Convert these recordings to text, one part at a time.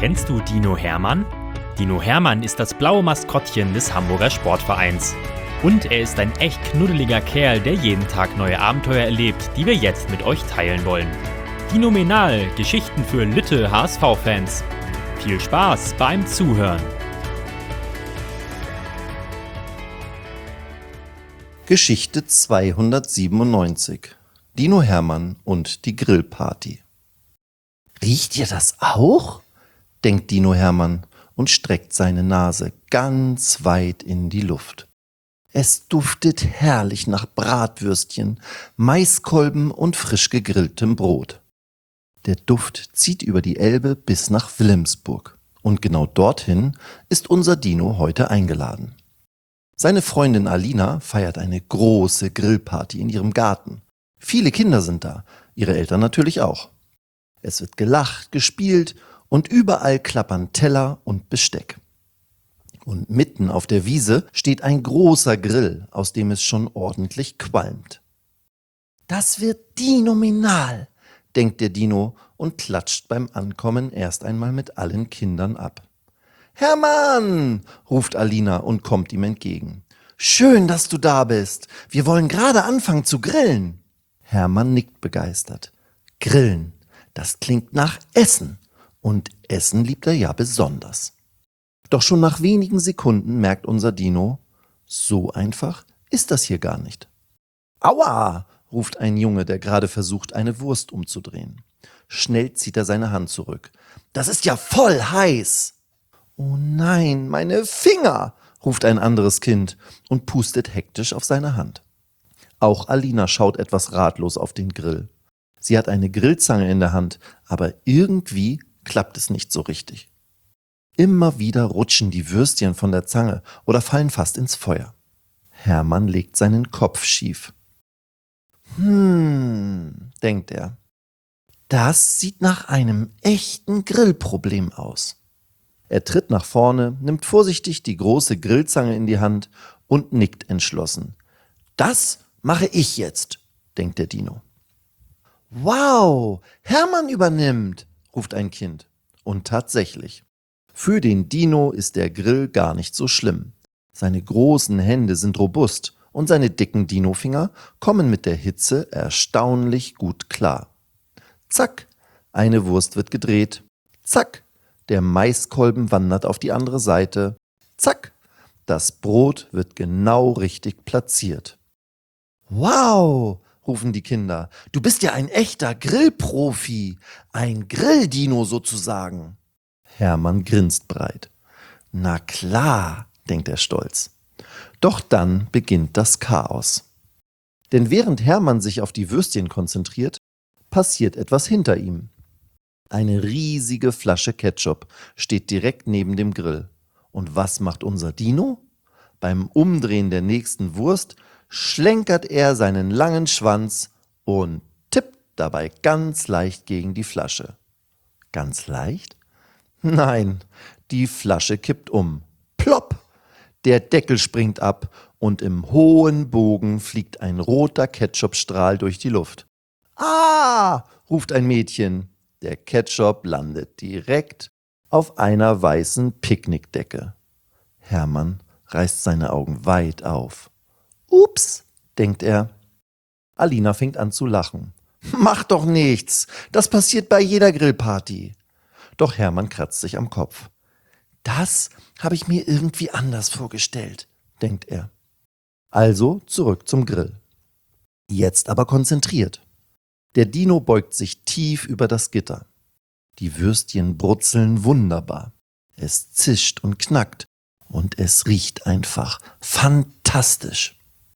Kennst du Dino Hermann? Dino Hermann ist das blaue Maskottchen des Hamburger Sportvereins. Und er ist ein echt knuddeliger Kerl, der jeden Tag neue Abenteuer erlebt, die wir jetzt mit euch teilen wollen. Dinomenal, Geschichten für Lütte HSV-Fans. Viel Spaß beim Zuhören. Geschichte 297. Dino Hermann und die Grillparty. Riecht ihr das auch? Denkt Dino Hermann und streckt seine Nase ganz weit in die Luft. Es duftet herrlich nach Bratwürstchen, Maiskolben und frisch gegrilltem Brot. Der Duft zieht über die Elbe bis nach Wilhelmsburg. Und genau dorthin ist unser Dino heute eingeladen. Seine Freundin Alina feiert eine große Grillparty in ihrem Garten. Viele Kinder sind da, ihre Eltern natürlich auch. Es wird gelacht, gespielt und überall klappern Teller und Besteck. Und mitten auf der Wiese steht ein großer Grill, aus dem es schon ordentlich qualmt. Das wird dinominal, denkt der Dino und klatscht beim Ankommen erst einmal mit allen Kindern ab. Hermann, ruft Alina und kommt ihm entgegen. Schön, dass du da bist. Wir wollen gerade anfangen zu grillen. Hermann nickt begeistert. Grillen, das klingt nach Essen. Und Essen liebt er ja besonders. Doch schon nach wenigen Sekunden merkt unser Dino, so einfach ist das hier gar nicht. Aua, ruft ein Junge, der gerade versucht, eine Wurst umzudrehen. Schnell zieht er seine Hand zurück. Das ist ja voll heiß. Oh nein, meine Finger, ruft ein anderes Kind und pustet hektisch auf seine Hand. Auch Alina schaut etwas ratlos auf den Grill. Sie hat eine Grillzange in der Hand, aber irgendwie klappt es nicht so richtig. Immer wieder rutschen die Würstchen von der Zange oder fallen fast ins Feuer. Hermann legt seinen Kopf schief. Denkt er. Das sieht nach einem echten Grillproblem aus. Er tritt nach vorne, nimmt vorsichtig die große Grillzange in die Hand und nickt entschlossen. Das mache ich jetzt, denkt der Dino. Wow, Hermann übernimmt, ruft ein Kind. Und tatsächlich. Für den Dino ist der Grill gar nicht so schlimm. Seine großen Hände sind robust und seine dicken Dinofinger kommen mit der Hitze erstaunlich gut klar. Zack, eine Wurst wird gedreht. Zack, der Maiskolben wandert auf die andere Seite. Zack, das Brot wird genau richtig platziert. Wow, rufen die Kinder, du bist ja ein echter Grillprofi, ein Grilldino sozusagen. Hermann grinst breit. Na klar, denkt er stolz. Doch dann beginnt das Chaos. Denn während Hermann sich auf die Würstchen konzentriert, passiert etwas hinter ihm. Eine riesige Flasche Ketchup steht direkt neben dem Grill. Und was macht unser Dino? Beim Umdrehen der nächsten Wurst schlenkert er seinen langen Schwanz und tippt dabei ganz leicht gegen die Flasche. Ganz leicht? Nein, die Flasche kippt um. Plopp! Der Deckel springt ab und im hohen Bogen fliegt ein roter Ketchupstrahl durch die Luft. Ah! Ruft ein Mädchen. Der Ketchup landet direkt auf einer weißen Picknickdecke. Hermann reißt seine Augen weit auf. Ups, denkt er. Alina fängt an zu lachen. Mach doch nichts, das passiert bei jeder Grillparty. Doch Hermann kratzt sich am Kopf. Das habe ich mir irgendwie anders vorgestellt, denkt er. Also zurück zum Grill. Jetzt aber konzentriert. Der Dino beugt sich tief über das Gitter. Die Würstchen brutzeln wunderbar. Es zischt und knackt und es riecht einfach fantastisch.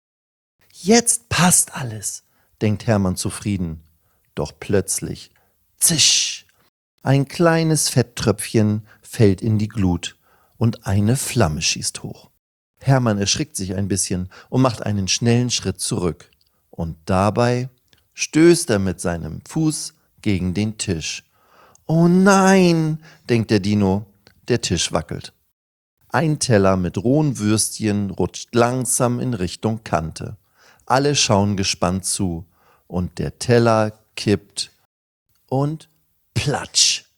Jetzt passt alles, denkt Hermann zufrieden. Doch plötzlich, zisch, ein kleines Fetttröpfchen fällt in die Glut und eine Flamme schießt hoch. Hermann erschrickt sich ein bisschen und macht einen schnellen Schritt zurück. Und dabei stößt er mit seinem Fuß gegen den Tisch. Oh nein, denkt der Dino, der Tisch wackelt. Ein Teller mit rohen Würstchen rutscht langsam in Richtung Kante. Alle schauen gespannt zu und der Teller kippt und platsch.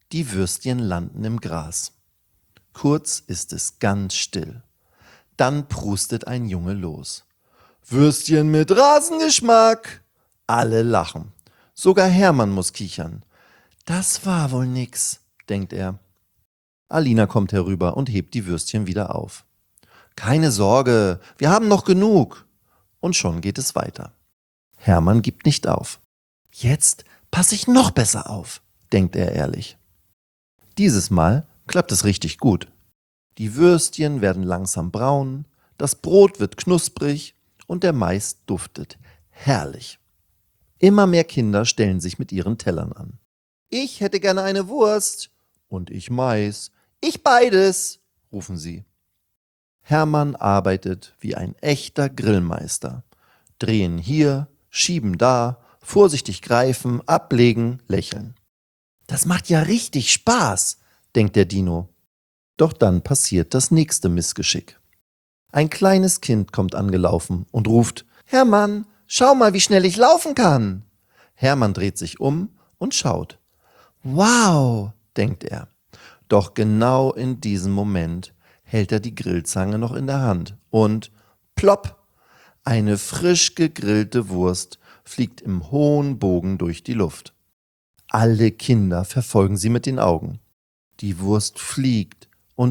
Die Würstchen landen im Gras. Kurz ist es ganz still. Dann prustet ein Junge los. Würstchen mit Rasengeschmack! Alle lachen. Sogar Hermann muss kichern. Das war wohl nix, denkt er. Alina kommt herüber und hebt die Würstchen wieder auf. Keine Sorge, wir haben noch genug. Und schon geht es weiter. Hermann gibt nicht auf. Jetzt passe ich noch besser auf, denkt er ehrlich. Dieses Mal klappt es richtig gut. Die Würstchen werden langsam braun, das Brot wird knusprig und der Mais duftet. Herrlich. Immer mehr Kinder stellen sich mit ihren Tellern an. Ich hätte gerne eine Wurst. Und ich Mais. Ich beides, rufen sie. Hermann arbeitet wie ein echter Grillmeister. Drehen hier, schieben da, vorsichtig greifen, ablegen, lächeln. Das macht ja richtig Spaß, denkt der Dino. Doch dann passiert das nächste Missgeschick. Ein kleines Kind kommt angelaufen und ruft, Hermann, schau mal, wie schnell ich laufen kann. Hermann dreht sich um und schaut. Wow, denkt er. Doch genau in diesem Moment hält er die Grillzange noch in der Hand und plopp! Eine frisch gegrillte Wurst fliegt im hohen Bogen durch die Luft. Alle Kinder verfolgen sie mit den Augen. Die Wurst fliegt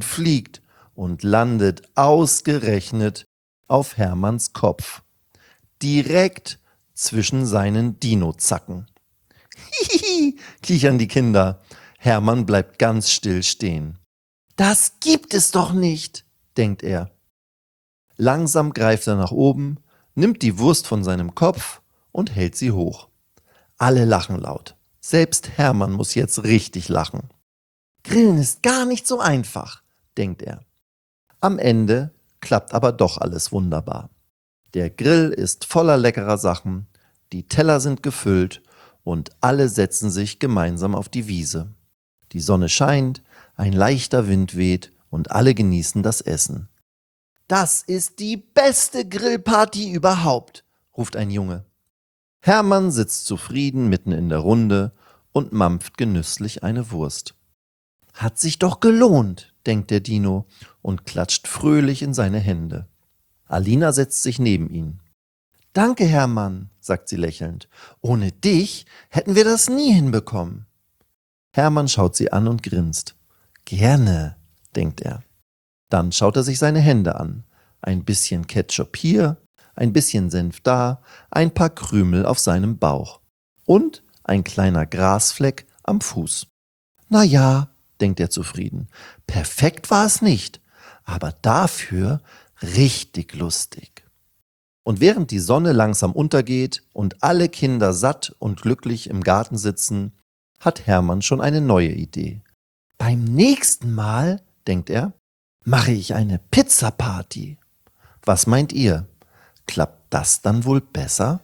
und landet ausgerechnet auf Hermanns Kopf. Direkt zwischen seinen Dino-Zacken. Hihihi, kichern die Kinder. Hermann bleibt ganz still stehen. Das gibt es doch nicht, denkt er. Langsam greift er nach oben, nimmt die Wurst von seinem Kopf und hält sie hoch. Alle lachen laut. Selbst Hermann muss jetzt richtig lachen. Grillen ist gar nicht so einfach, denkt er. Am Ende klappt aber doch alles wunderbar. Der Grill ist voller leckerer Sachen, die Teller sind gefüllt und alle setzen sich gemeinsam auf die Wiese. Die Sonne scheint, ein leichter Wind weht und alle genießen das Essen. Das ist die beste Grillparty überhaupt, ruft ein Junge. Hermann sitzt zufrieden mitten in der Runde und mampft genüsslich eine Wurst. Hat sich doch gelohnt, denkt der Dino und klatscht fröhlich in seine Hände. Alina setzt sich neben ihn. Danke, Hermann, sagt sie lächelnd. Ohne dich hätten wir das nie hinbekommen. Hermann schaut sie an und grinst. Gerne, denkt er. Dann schaut er sich seine Hände an. Ein bisschen Ketchup hier, ein bisschen Senf da, ein paar Krümel auf seinem Bauch und ein kleiner Grasfleck am Fuß. Na ja, denkt er zufrieden, perfekt war es nicht, aber dafür richtig lustig. Und während die Sonne langsam untergeht und alle Kinder satt und glücklich im Garten sitzen, hat Hermann schon eine neue Idee. Beim nächsten Mal, denkt er, mache ich eine Pizzaparty. Was meint ihr? Klappt das dann wohl besser?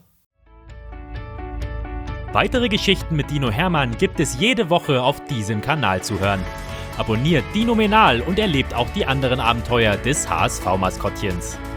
Weitere Geschichten mit Dino Hermann gibt es jede Woche auf diesem Kanal zu hören. Abonniert Dinomenal und erlebt auch die anderen Abenteuer des HSV-Maskottchens.